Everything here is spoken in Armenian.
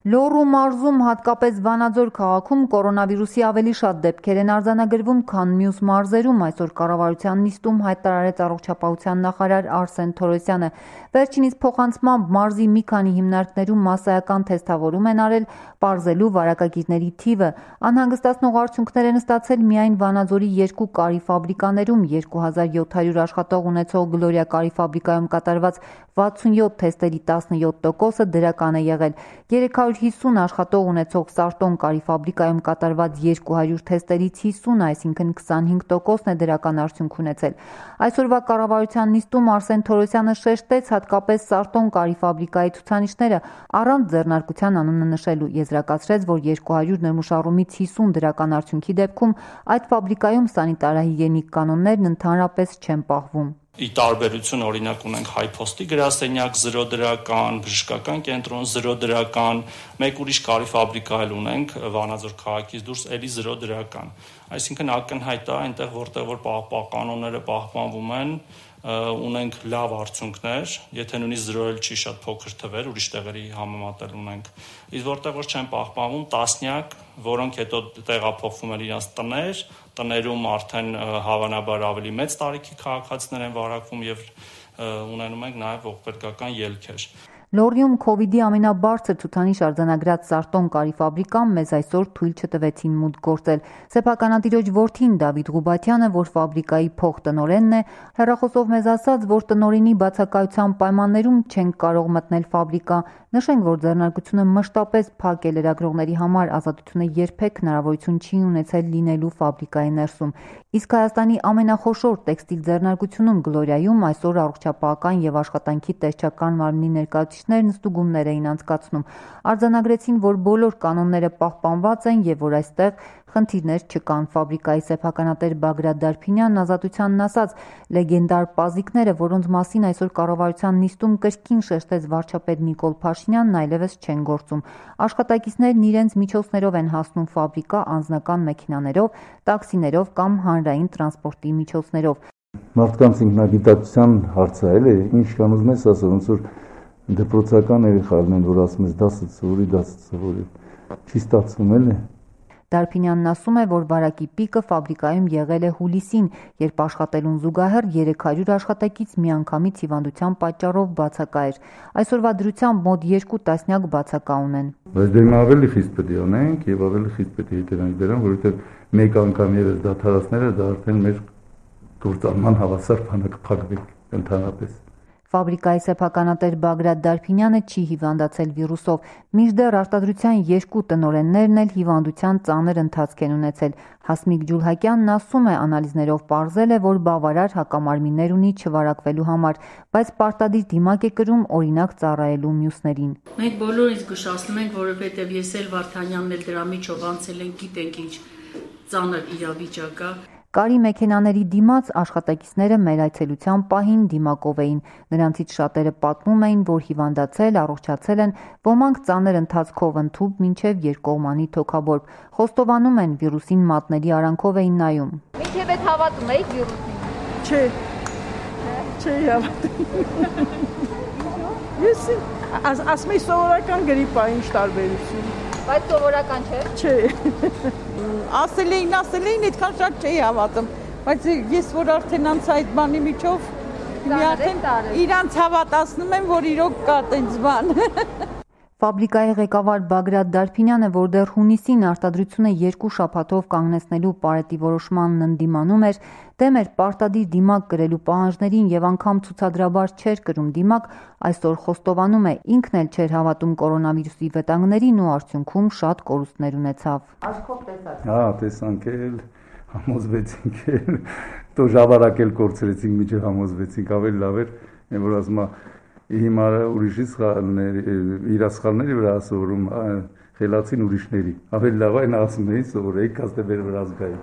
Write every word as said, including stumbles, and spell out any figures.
Լոռու մարզում, հատկապես Վանաձոր քաղաքում կորոնավիրուսի ավելի շատ դեպքեր են արձանագրվում, քան մյուս մարզերում, այսօր կառավարության նիստում հայտարարեց առողջապահության նախարար Արսեն Թորոսյանը։ Վերջինիս փոխանցմամբ մարզի մի քանի հիմնարկներում մասսայական թեստավորում են արել, պարզելու վարակագիրների թիվը։ Անհանգստացնող արդյունքներ են ստացել միայն Վանաձորի երկու կարի ֆաբրիկաներում, երկու հազար յոթ հարյուր աշխատող ունեցող Գլորիա կարի ֆաբրիկայում կատարված վաթսունյոթ թեստերի տասնյոթ տոկոսը դրական է եղել։ երեք հարյուր հիսուն աշխատող ունեցող Սարտոն կարի ֆաբրիկայում կատարված երկու հարյուր թեստերից հիսունը, այսինքն քսանհինգ տոկոսն է դրական արդյունք ունեցել։ Այսօրվա կառավարության նիստում Արսեն Թորոսյանը շեշտեց հատկապես Սարտոն կարի ֆաբրիկայի ցուցանիշները առանց ձեռնարկության անունը նշելու, եզրակացրեց, որ երկու հարյուր նմուշառումից հիսուն դրական արդյունքի դեպքում այդ ֆաբրիկայում սանիտարահիգիենիկ կանոններն ընդհանրապես չեն պահվում։ Ի տարբերություն օրինակ ունենք Հայփոստի գրասենյակ զրո դրական, բժշկական կենտրոն զրո դրական, մեկ ուրիշ կարի ֆաբրիկա էլ ունենք Վանաձոր քաղաքից դուրս էլի զրո դրական։ Այսինքն ակնհայտ է այնտեղ որտեղ որ պահպան կանոնները պահպանվում են, ունենք լավ արդյունքներ, եթե նույնիսկ զրո էլ չի շատ փոքր թվեր, ուրիշ տեղերի համեմատել ունենք։ Իսկ որտեղ որ չեն պահպանվում տասնյակ, որոնք հետո տեղափոխվում են իրենց տներ, տներում արդեն հավանաբար ավելի մեծ տարիքի քաղաքացիներ են վարակվում եւ ունենում ենք նաեւ ողբերգական ելքեր։ Լոռիում քովիդի ամենաբարձր ցուցանիշ արձանագրած Սարտոն կարի ֆաբրիկան մեզ այսօր թույլ չտվեցին մուտք գործել։ Սեփականատիրոջ որդին Դավիթ Ղուբաթյանը, որ ֆաբրիկայի փոխտնօրենն է, հեռախոսով մեզ ասաց, որ տնօրենի բացակայության պայմաններում չեն կարող մտնել ֆաբրիկա։ Նշենք, որ ձեռնարկությունը մշտապես փակ է լրագրողների համար, ազատությունը երբեք հնարավորություն չի ունեցել լինելու ֆաբրիկայի ներսում։ Իսկ Հայաստանի ամենախոշոր տեքստիլ ձեռնարկությունում Գլորիայում այսօր առողջապահական եւ աշխատանքի տեսչական մարմնի ներկայացուցիչներն ստուգումներ էին անցկացնում։ Արձանագրեցին, որ բոլոր կանոնները պահպանված են եւ որ այստեղ խնդիրներ չկան։ Ֆաբրիկայի սեփականատեր Բագրատ Դարփինյանն Ազատությանն ասաց, լեգենդար պազիկները, որոնց մասին այսօր կառավարության նիստում կրկին շեշտեց վարչապետ Նիկոլ Փաշինյանն, այլևս չեն գործում։ Աշխատակիցներն իրենց միջոցներով են հասնում ֆաբրիկա անձնական մեքենաներով, տաքսիներով կամ հանրային տրանսպորտի միջոցներով։ Մարդկանց ինքնագիտակցության հարցը էլ է, ինչ կան ուզում ես ասել, ոնց որ դպրոցական երեխաներն են, որ ասում ես դասը սովորի, դասը սովորի, չի ստացվում էլ է։ Դարփինյանն ասում է, որ վարակի պիկը ֆաբրիկայում եղել է հուլիսին, երբ աշխատելուն զուգահեռ երեք հարյուր աշխատակից միանգամից հիվանդության պատճառով բացակա էր։ Այսօրվա դրությամբ մոտ երկու տասնյակ բացակա ունեն։ Բայց դե ավելի խիստ պետք է անենք եւ ավելի խիստ պետք է հետևենք դրան, որովհետեւ մեկ անգամ եւս դադարացները դա արդեն մեր գործառման հավասար բանը կփակվի ընդհանրապես։ Ֆաբրիկայի սեփականատեր Բագրատ Դարփինյանը չի հիվանդացել վիրուսով, մինչդեռ արտադրության երկու տնօրեններն էլ հիվանդության ծանր ընթացք են ունեցել։ Հասմիկ Ջուլհակյանն ասում է, անալիզներով պարզել է, որ բավարար հակամարմիններ ունի չվարակվելու համար, բայց պարտադիր դիմակ է կրում օրինակ ծառայելու մյուսներին։ Մենք բոլորից զգուշացնում ենք, որովհետև ես էլ Վարդանյանն էլ դրա միջով անցել են, գիտենք ինչ ծանր իրավիճակ է։ Կարի մեքենաների դիմաց աշխատակիցները մեր այցելության պահին դիմակով էին։ Նրանցից շատերը պատմում էին, որ հիվանդացել, առողջացել են, ոմանք ծանր ընթացքով ընդհուպ մինչև երկկողմանի թոքաբորբ։ Խոստովանում են, վիրուսին մատների արանքով էին նայում։ Մինչև այդ հավատում եք վիրուսին։ Չէ։ Չէ, հավատում։ Ես ասում եմ սովորական գրիպ է, ինչ տարբերություն։ Բայց սովորական չէ։ Չէ։ Ասել էին, ասել էին, այդքան շատ չէի հավատում, բայց ես որ արդեն անց այդ բանի միջով իրանց հավատացնում եմ, որ իրոք կա տենց բան։ Ֆաբրիկայի ղեկավար Բագրատ Դարփինյանը, որ դեռ հունիսին արտադրությունը երկու շաբաթով կանգնեցնելու պարետի որոշմանն ընդդիմանում էր, դեմ էր պարտադիր դիմակ կրելու պահանջներին եւ անգամ ցուցադրաբար չէր կրում դիմակ, այսօր խոստովանում է, ինքն էլ չէր հավատում կորոնավիրուսի վտանգներին ու արդյունքում շատ կորուստներ ունեցավ։ Աշխով տեսած։ Հա, տեսանք էլ, համոզվեցինք էլ, տո ժաբարակ էլ կորցրեցինք, միջև համոզվեցինք, ավելի լավ էր, որ ասում եմ Հիմա ուրիշի սխալների, իր սխալների վրա ասում խելացին ուրիշների։ Ավելի լավ այն ասում էին, սովորեի կաստեբեր վրա զգայի։